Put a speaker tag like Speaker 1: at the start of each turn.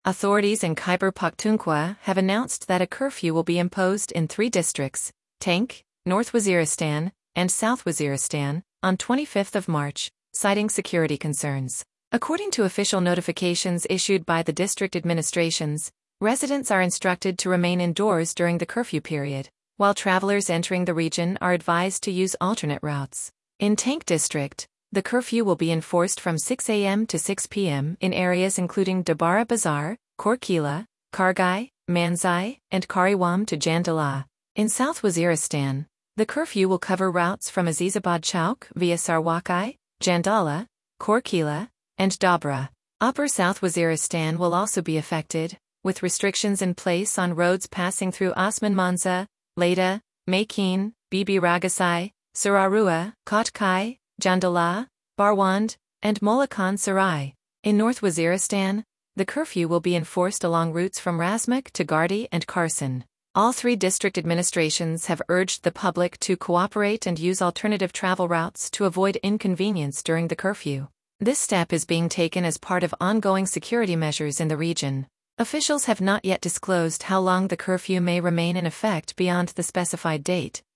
Speaker 1: Authorities in Khyber Pakhtunkhwa have announced that a curfew will be imposed in 3 districts, Tank, North Waziristan, and South Waziristan, on 25th of March, citing security concerns. According to official notifications issued by the district administrations, residents are instructed to remain indoors during the curfew period, while travelers entering the region are advised to use alternate routes. In Tank district, the curfew will be enforced from 6 a.m. to 6 p.m. in areas including Dabara Bazar, Korkila, Kargai, Manzai, and Kariwam to Jandala. In South Waziristan, the curfew will cover routes from Azizabad Chowk via Sarwakai, Jandala, Korkila, and Dabra. Upper South Waziristan will also be affected, with restrictions in place on roads passing through Osman Manza, Leda, Makin, Bibi Ragasai, Sararua, Kotkai, Jandala, Barwand, and Molakan Sarai. In North Waziristan, the curfew will be enforced along routes from Razmuk to Gardi and Carson. All 3 district administrations have urged the public to cooperate and use alternative travel routes to avoid inconvenience during the curfew. This step is being taken as part of ongoing security measures in the region. Officials have not yet disclosed how long the curfew may remain in effect beyond the specified date.